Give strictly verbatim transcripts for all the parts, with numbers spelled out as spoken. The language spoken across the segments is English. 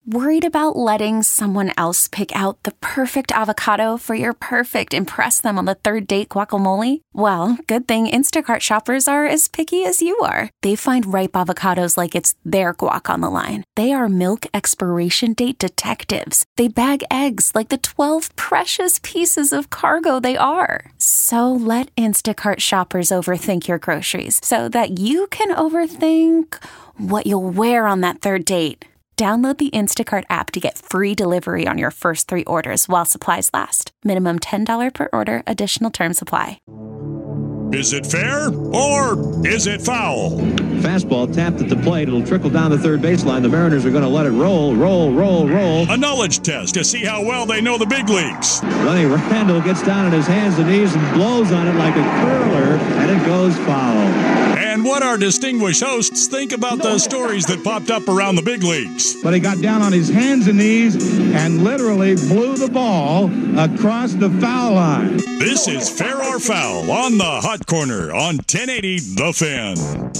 Worried about letting someone else pick out the perfect avocado for your perfect impress them on the third date guacamole? Well, good thing Instacart shoppers are as picky as you are. They find ripe avocados like it's their guac on the line. They are milk expiration date detectives. They bag eggs like the twelve precious pieces of cargo they are. So let Instacart shoppers overthink your groceries so that you can overthink what you'll wear on that third date. Download the Instacart app to get free delivery on your first three orders while supplies last. Minimum ten dollars per order. Additional terms apply. Is it fair or is it foul? Fastball tapped at the plate. It'll trickle down the third baseline. The Mariners are going to let it roll, roll, roll, roll. A knowledge test to see how well they know the big leagues. Lenny Randle gets down on his hands and knees and blows on it like a curler, and it goes foul. And what our distinguished hosts think about the stories that popped up around the big leagues. But he got down on his hands and knees and literally blew the ball across the foul line. This is Fair or Foul on the Hot Corner on ten eighty The Fan.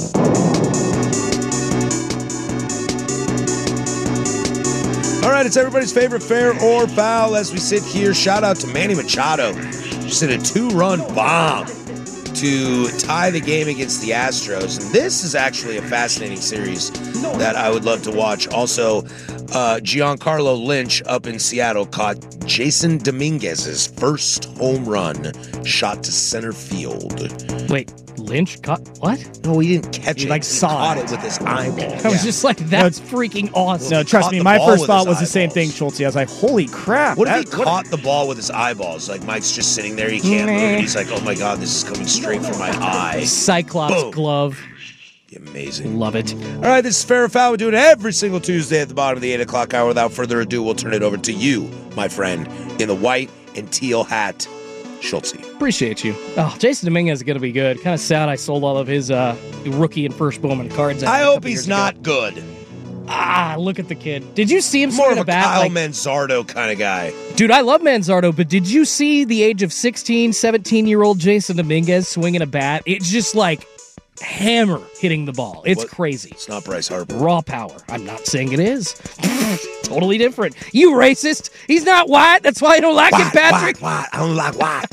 All right, it's everybody's favorite Fair or Foul as we sit here. Shout out to Manny Machado. Just hit a two-run bomb to tie the game against the Astros. And this is actually a fascinating series that I would love to watch. Also, uh, Giancarlo Lynch up in Seattle caught Jason Dominguez's first home run shot to center field. Wait, Lynch caught what? No, he didn't catch he it. like he saw caught it. it with his eyeball. I was yeah. just like, that's no, freaking awesome. No, trust Caught me, the my ball first with thought his was the same eyeballs. thing, Schultz. I was like, holy crap. What if that, he what caught the ball with his eyeballs? Like Mike's just sitting there, he can't move, and he's like, oh my God, this is coming straight from my eye. Cyclops Boom. glove. Amazing. Love it. All right, this is Fair or Foul. We do it every single Tuesday at the bottom of the eight o'clock hour. Without further ado, we'll turn it over to you, my friend, in the white and teal hat, Schultze. Appreciate you. Oh, Jason Dominguez is going to be good. Kind of sad I sold all of his uh, rookie and first Bowman cards. I hope he's not ago. good. Ah, look at the kid. Did you see him More swing of a a bat? Kyle like, Manzardo kind of guy. Dude, I love Manzardo, but did you see the age of sixteen, seventeen-year-old Jason Dominguez swinging a bat? It's just like hammer hitting the ball. It's What? crazy. It's not Bryce Harper. Raw power. I'm not saying it is. Totally different. You racist. He's not white. That's why I don't like White, it, Patrick. white, white. I don't like white.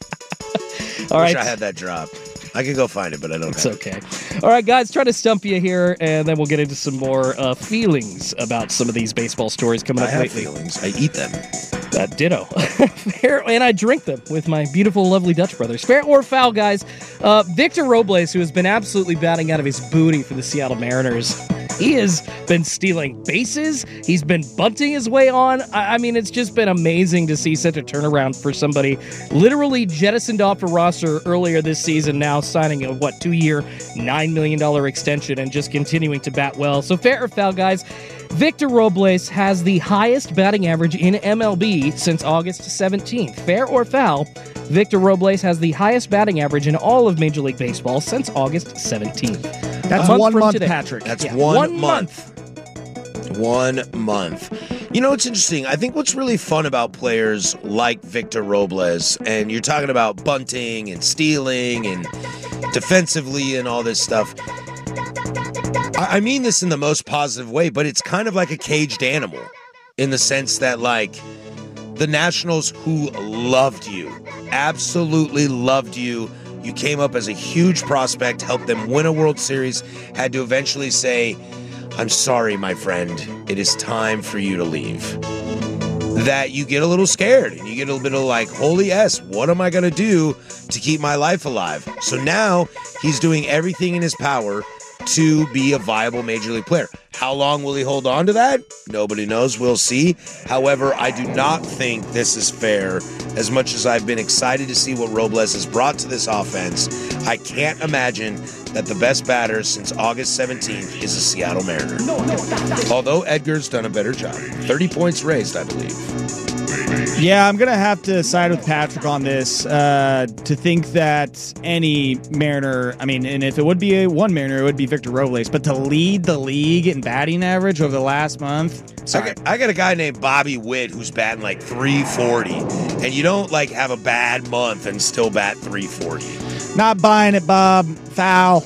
All Wish right. I had that drop. I could go find it, but I don't It's have okay. All right, guys, try to stump you here, and then we'll get into some more uh, feelings about some of these baseball stories coming it. I up have lately. feelings. I eat them. Uh, ditto. Fair, and I drink them with my beautiful, lovely Dutch brothers. Fair or foul, guys. Uh, Victor Robles, who has been absolutely batting out of his booty for the Seattle Mariners, he has been stealing bases. He's been bunting his way on. I, I mean, it's just been amazing to see such a turnaround for somebody literally jettisoned off a roster earlier this season, now signing a, what, two-year, nine million dollars extension and just continuing to bat well. So fair or foul, guys. Victor Robles has the highest batting average in M L B since August seventeenth. Fair or foul, Victor Robles has the highest batting average in all of Major League Baseball since August seventeenth. That's month one from month, today. Patrick. That's Yeah, one, one month. One month. You know, it's interesting. I think what's really fun about players like Victor Robles, and you're talking about bunting and stealing and defensively and all this stuff. I mean this in the most positive way, but it's kind of like a caged animal in the sense that, like, the Nationals who loved you, absolutely loved you, you came up as a huge prospect, helped them win a World Series, had to eventually say, I'm sorry, my friend, it is time for you to leave. That you get a little scared and you get a little bit of like, holy S, what am I going to do to keep my life alive? So now he's doing everything in his power to be a viable Major League player. How long will he hold on to that? Nobody knows. We'll see. However, I do not think this is fair. As much as I've been excited to see what Robles has brought to this offense, I can't imagine that the best batter since August seventeenth is a Seattle Mariner. Although Edgar's done a better job. thirty points raised, I believe. Yeah, I'm going to have to side with Patrick on this uh, to think that any Mariner, I mean, and if it would be a one Mariner, it would be Victor Robles, but to lead the league in batting average over the last month, sorry. I got, I got a guy named Bobby Witt who's batting like three forty, and you don't like have a bad month and still bat three forty. Not buying it, Bob. Foul.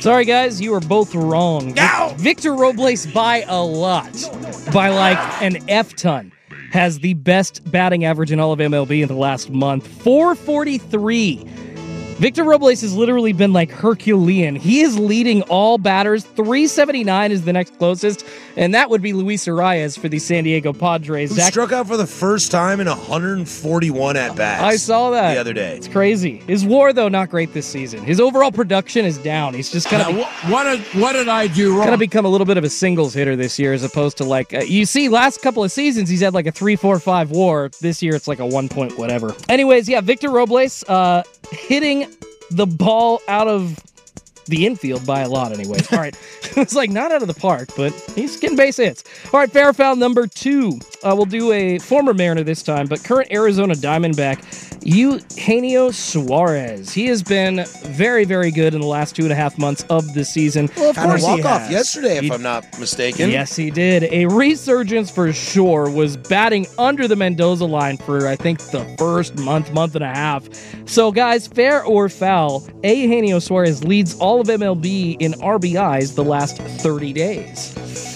Sorry, guys, you are both wrong. Ow! Victor Robles, by a lot, by like an F-ton, has the best batting average in all of M L B in the last month. four forty-three. Victor Robles has literally been like Herculean. He is leading all batters. three seventy-nine is the next closest, and that would be Luis Arias for the San Diego Padres. Who Zach- struck out for the first time in one hundred forty-one at-bats. I saw that the other day. It's crazy. His WAR, though, not great this season. His overall production is down. He's just kind of Now, wh- what did what did I do wrong? kind of become a little bit of a singles hitter this year, as opposed to like uh, you see last couple of seasons he's had like a three four five WAR. This year it's like a one point whatever. Anyways, yeah, Victor Robles uh, hitting the ball out of the infield by a lot, anyways. All right. It's like not out of the park, but he's getting base hits. All right, fair foul number two. Uh, we'll do a former Mariner this time, but current Arizona Diamondback, Eugenio Suarez. He has been very, very good in the last two and a half months of the season. Well, of Had a course, walk off has. yesterday, if He- I'm not mistaken. Yes, he did. A resurgence for sure. Was batting under the Mendoza line for, I think, the first month, month and a half. So, guys, fair or foul, Eugenio Suarez leads all of M L B in R B Is the last thirty days.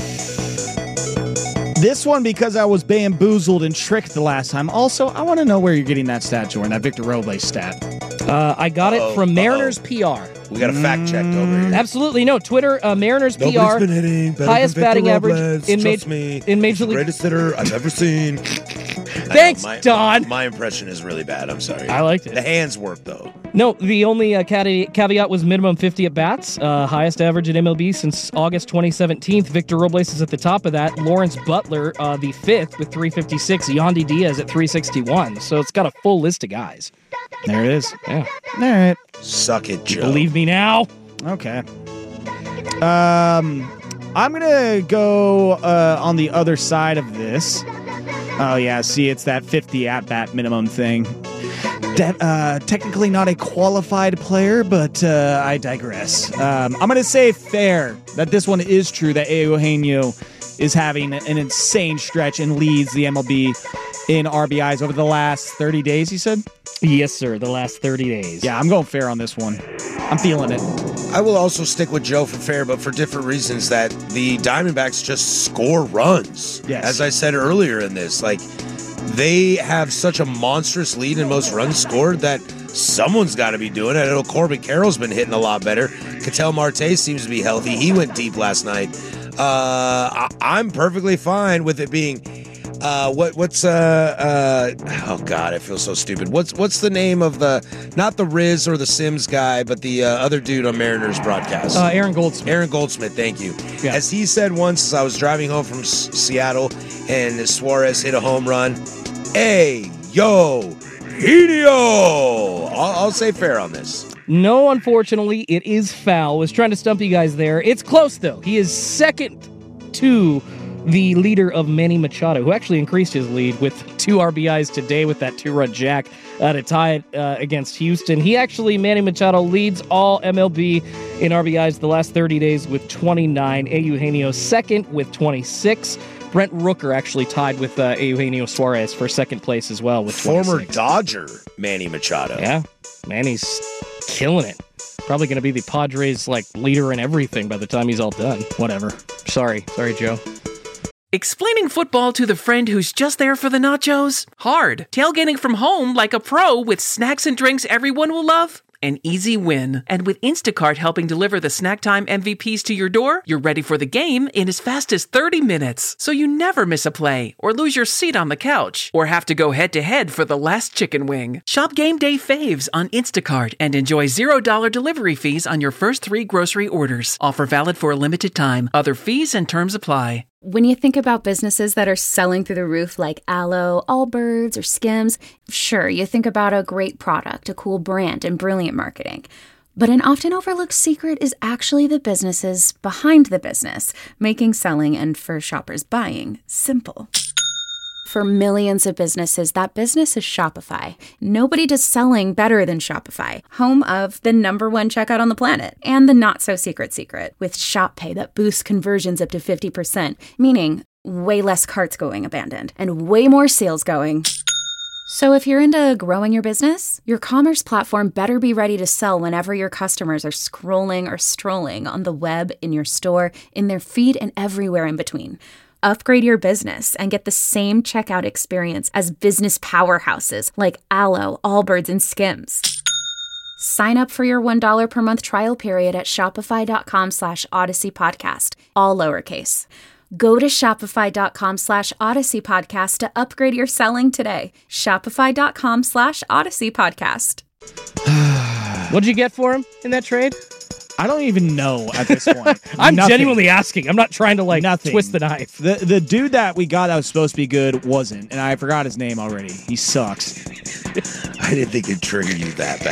This one, because I was bamboozled and tricked the last time. Also, I want to know where you're getting that stat, Jordan, that Victor Robles stat. Uh, I got Uh-oh, it from uh-oh. Mariners P R. We got a fact checked over here. Absolutely. No, Twitter, uh, Mariners P R. Nobody's been hitting better highest than Victor batting average Robles, in trust ma- me. in Major He's the League- greatest hitter I've ever seen. Thanks, I know, my, Don. My impression is really bad. I'm sorry. I liked it. The hands work, though. No, the only uh, cate- caveat was minimum fifty at-bats. Uh, highest average in M L B since August twenty seventeen. Victor Robles is at the top of that. Lawrence Butler, uh, the fifth, with three fifty-six. Yandy Diaz at three sixty-one. So it's got a full list of guys. There it is. Yeah. All right. Suck it, Joe. Believe me now. Okay. Um, I'm gonna go uh, on the other side of this. Oh yeah, see, it's that fifty at bat minimum thing. That uh, technically not a qualified player, but uh, I digress. Um, I'm gonna say fair that this one is true. That Eugenio is having an insane stretch and leads the M L B in R B Is over the last thirty days. You said? Yes, sir. The last thirty days. Yeah, I'm going fair on this one. I'm feeling it. I will also stick with Joe for fair, but for different reasons. That the Diamondbacks just score runs. Yes. As I said earlier in this, like they have such a monstrous lead in most runs scored that someone's got to be doing it. I know Corbin Carroll's been hitting a lot better. Ketel Marte seems to be healthy. He went deep last night. Uh, I- I'm perfectly fine with it being. Uh, what what's uh uh oh god, I feel so stupid. What's what's the name of the not the Riz or the Sims guy, but the uh, other dude on Mariners broadcast? Uh, Aaron Goldsmith. Aaron Goldsmith, thank you. Yeah. As he said once, as I was driving home from S- Seattle, and Suarez hit a home run. Hey, yo, Eugenio! I'll, I'll say fair on this. No, unfortunately, it is foul. Was trying to stump you guys there. It's close, though. He is second to the leader of Manny Machado, who actually increased his lead with two R B Is today with that two-run jack uh, to tie it uh, against Houston. He actually, Manny Machado, leads all M L B in R B Is the last thirty days with twenty-nine. Eugenio second with twenty-six. Brent Rooker actually tied with uh, Eugenio Suarez for second place as well with twenty-six. Former Dodger Manny Machado. Yeah, Manny's killing it. Probably going to be the Padres like leader in everything by the time he's all done. Whatever. Sorry. Sorry, Joe. Explaining football to the friend who's just there for the nachos? Hard. Tailgating from home like a pro with snacks and drinks everyone will love? An easy win. And with Instacart helping deliver the snack time M V Ps to your door, you're ready for the game in as fast as thirty minutes. So you never miss a play, or lose your seat on the couch, or have to go head-to-head for the last chicken wing. Shop Game Day Faves on Instacart and enjoy zero dollars delivery fees on your first three grocery orders. Offer valid for a limited time. Other fees and terms apply. When you think about businesses that are selling through the roof like Aloe, Allbirds, or Skims, sure, you think about a great product, a cool brand, and brilliant marketing. But an often overlooked secret is actually the businesses behind the business, making selling and, for shoppers, buying simple. For millions of businesses, that business is Shopify. Nobody does selling better than Shopify, home of the number one checkout on the planet, and the not-so-secret secret, with Shop Pay that boosts conversions up to fifty percent, meaning way less carts going abandoned, and way more sales going So if you're into growing your business, your commerce platform better be ready to sell whenever your customers are scrolling or strolling on the web, in your store, in their feed, and everywhere in between. Upgrade your business and get the same checkout experience as business powerhouses like Alo, Allbirds, and Skims. Sign up for your one dollar per month trial period at shopify.com slash Odyssey Podcast, all lowercase. Go to shopify.com slash Odyssey Podcast to upgrade your selling today. Shopify.com slash Odyssey Podcast. What'd you get for him in that trade? I don't even know at this point. I'm Nothing. genuinely asking. I'm not trying to like Nothing. twist the knife. The the dude that we got that was supposed to be good wasn't, and I forgot his name already. He sucks. I didn't think it triggered you that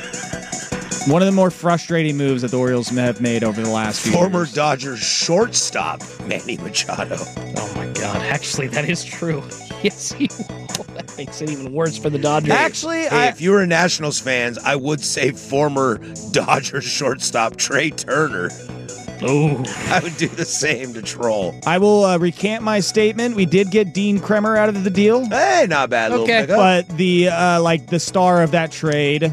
bad. One of the more frustrating moves that the Orioles have made over the last few Former years. Dodgers shortstop, Manny Machado. Oh my God. Actually, that is true. Yes, he will. That makes it even worse for the Dodgers. Actually, Hey, I, if you were Nationals fans, I would say former Dodgers shortstop Trey Turner. Oh, I would do the same to troll. I will uh, recant my statement. We did get Dean Kremer out of the deal. Hey, not bad. Little Okay. pickup. But the uh, like the star of that trade,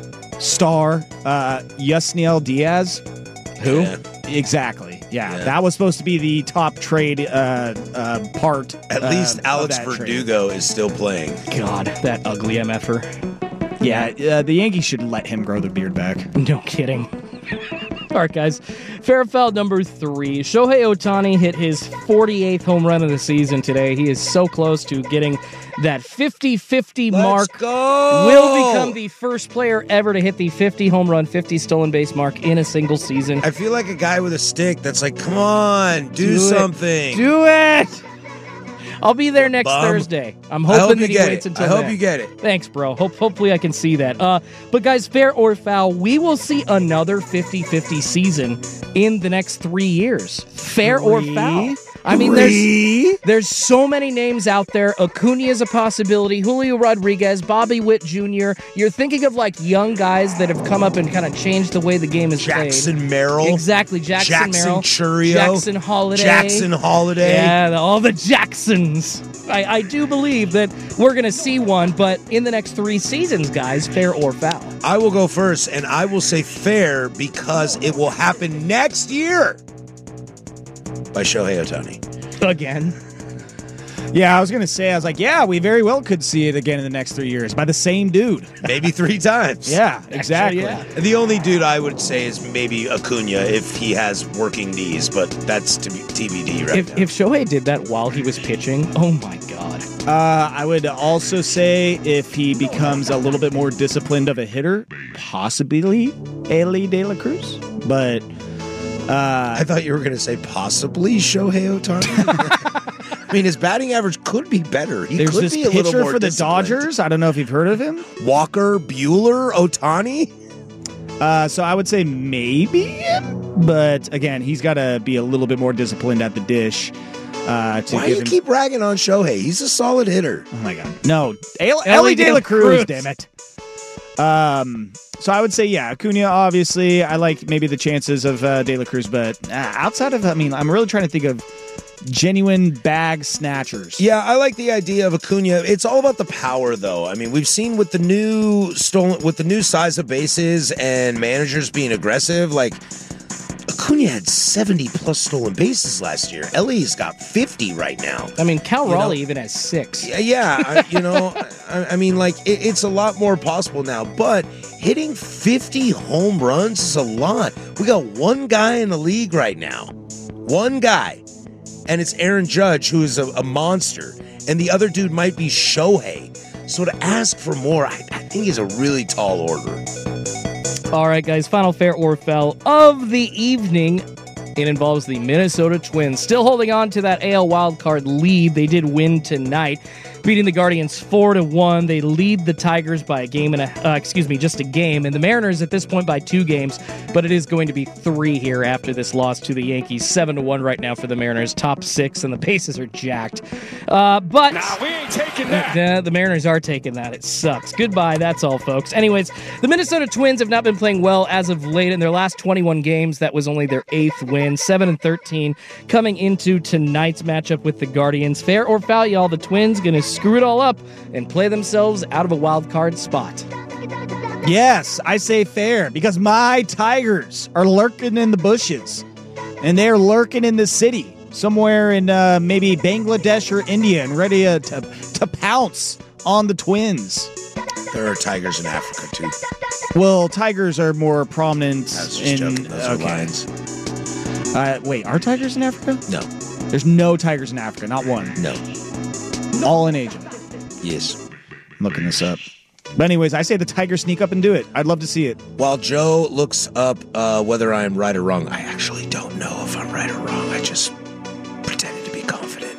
star uh, Yusniel Diaz, who Yeah. exactly? Yeah, Yeah. that was supposed to be the top trade uh, uh, part. At uh, least of Alex that trade. Verdugo is still playing. God, that ugly M F-er. Yeah, uh, the Yankees should let him grow the beard back. No kidding. All right, guys. Fair or foul number three. Shohei Ohtani hit his forty-eighth home run of the season today. He is so close to getting that fifty-fifty mark. Go! Will become the first player ever to hit the fifty home run, fifty stolen base mark in a single season. I feel like a guy with a stick that's like, come on, do, Do it. something. Do it! I'll be there next Bum. Thursday. I'm I hoping hope that you he get waits it. until I hope then. you get it. Thanks, bro. Hope, hopefully I can see that. Uh, but, guys, fair or foul, we will see another fifty-fifty season in the next three years. Fair or Three? foul? I mean, there's there's so many names out there. Acuna is a possibility. Julio Rodriguez, Bobby Witt Junior You're thinking of, like, young guys that have come up and kind of changed the way the game is Jackson played. Merrill. Exactly. Jackson, Jackson Merrill. Churio. Jackson Holiday. Jackson Holiday. Yeah, the- all the Jacksons. I, I do believe that we're going to see one, but in the next three seasons, guys, fair or foul? I will go first, and I will say fair because it will happen next year by Shohei Ohtani. Again. Yeah, I was gonna say, I was like, yeah, we very well could see it again in the next three years by the same dude. Maybe three times. Yeah, exactly. Actually, yeah. The only dude I would say is maybe Acuna if he has working knees, but that's to be T B D right If, now. if Shohei did that while he was pitching, oh my God. Uh, I would also say if he becomes a little bit more disciplined of a hitter, possibly Ellie De La Cruz. But uh, I thought you were going to say possibly Shohei Ohtani. I mean, his batting average could be better. He there's could this be a little pitcher more for the disciplined. Dodgers. I don't know if you've heard of him. Walker, Bueller, Ohtani. Uh, so I would say maybe him. But again, he's got to be a little bit more disciplined at the dish. Uh, to Why do give you him... keep ragging on Shohei? He's a solid hitter. Oh my God. No. El- Ellie Ellie De La De La Cruz, Cruz. damn it. Um, so I would say, yeah, Acuna, obviously. I like maybe the chances of uh, De La Cruz, but uh, outside of, I mean, I'm really trying to think of genuine bag snatchers. Yeah, I like the idea of Acuna. It's all about the power, though. I mean, we've seen with the new stolen, with the new size of bases and managers being aggressive, like Acuna had seventy plus stolen bases last year. Ellie's got fifty right now. I mean, Cal You know- Raleigh even has six. Yeah, yeah I, you know, I, I mean, like it, it's a lot more possible now. But hitting fifty home runs is a lot. We got one guy in the league right now, one guy, and it's Aaron Judge, who is a, a monster, and the other dude might be Shohei. So to ask for more, I, I think is a really tall order. All right, guys, final fair or foul of the evening. It involves the Minnesota Twins, still holding on to that A L wildcard lead. They did win tonight, beating the Guardians four to one. They lead the Tigers by a game and a uh, excuse me, just a game, and the Mariners at this point by two games. But it is going to be three here after this loss to the Yankees, seven to one right now for the Mariners, top six, and the bases are jacked. Uh, but Nah, we ain't taking that. the, the Mariners are taking that. It sucks. Goodbye. That's all, folks. Anyways, the Minnesota Twins have not been playing well as of late. In their last twenty-one games, that was only their eighth win. seven and thirteen coming into tonight's matchup with the Guardians. Fair or foul, y'all? The Twins going to screw it all up and play themselves out of a wild card spot. Yes, I say fair, because my Tigers are lurking in the bushes, and they're lurking in the city, somewhere in uh, maybe Bangladesh or India, and ready uh, to, to pounce on the Twins. There are tigers in Africa, too. Well, tigers are more prominent I was just in... joking. Those are okay. lions. Uh, wait, are tigers in Africa? No. There's no tigers in Africa, not one. No. All in Asia. Yes. I'm looking this up. But anyways, I say the Tigers sneak up and do it. I'd love to see it. While Joe looks up uh, whether I am right or wrong, I actually don't know if I'm right or wrong. I just pretended to be confident.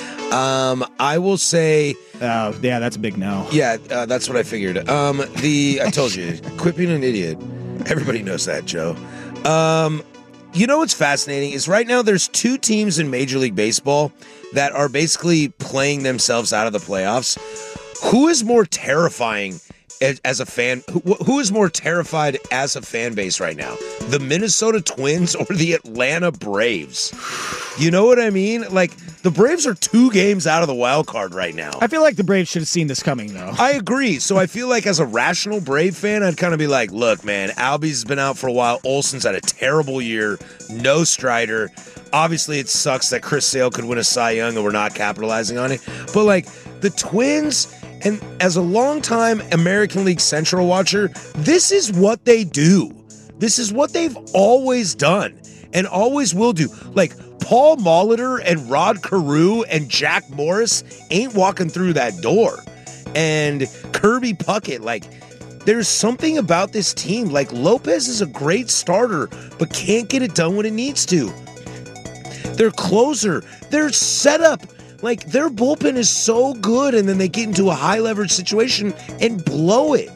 Um, I will say... Uh, yeah, that's a big no. Yeah, uh, that's what I figured. Um, the I told you, quit being an idiot. Everybody knows that, Joe. Um, you know what's fascinating is right now there's two teams in Major League Baseball that are basically playing themselves out of the playoffs. Who is more terrifying as, as a fan? Who, who is more terrified as a fan base right now? The Minnesota Twins or the Atlanta Braves? You know what I mean? Like, the Braves are two games out of the wild card right now. I feel like the Braves should have seen this coming, though. I agree. So I feel like as a rational Brave fan, I'd kind of be like, look, man, Albie's been out for a while. Olsen's had a terrible year. No Strider. Obviously, it sucks that Chris Sale could win a Cy Young and we're not capitalizing on it. But, like, the Twins, and as a longtime American League Central watcher, this is what they do. This is what they've always done and always will do. Like, Paul Molitor and Rod Carew and Jack Morris ain't walking through that door. And Kirby Puckett, like, there's something about this team. Like, Lopez is a great starter, but can't get it done when it needs to. Their closer, their setup, like, their bullpen is so good, and then they get into a high-leverage situation and blow it.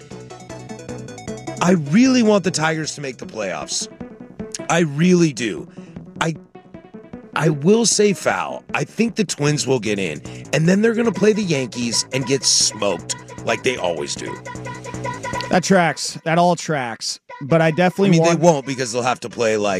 I really want the Tigers to make the playoffs. I really do. I I will say foul. I think the Twins will get in, and then they're going to play the Yankees and get smoked like they always do. That tracks. That all tracks. But I definitely I mean, want... they won't because they'll have to play, like,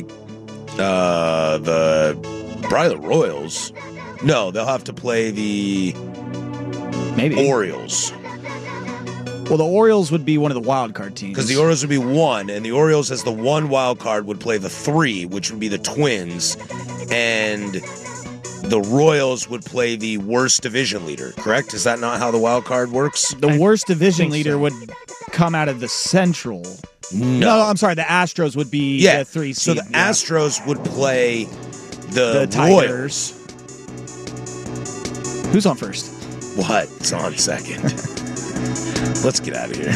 uh, the... probably the Royals. No, they'll have to play the... Maybe. Orioles. Well, the Orioles would be one of the wild card teams. Because the Orioles would be one, and the Orioles as the one wild card would play the three, which would be the Twins, and the Royals would play the worst division leader, correct? Is that not how the wild card works? The I worst division leader so. would come out of the Central. No. no, I'm sorry. The Astros would be Yeah, the three so seed. the yeah. Astros would play the, The Tigers. Royals. Who's on first? What? It's on second. Let's get out of here.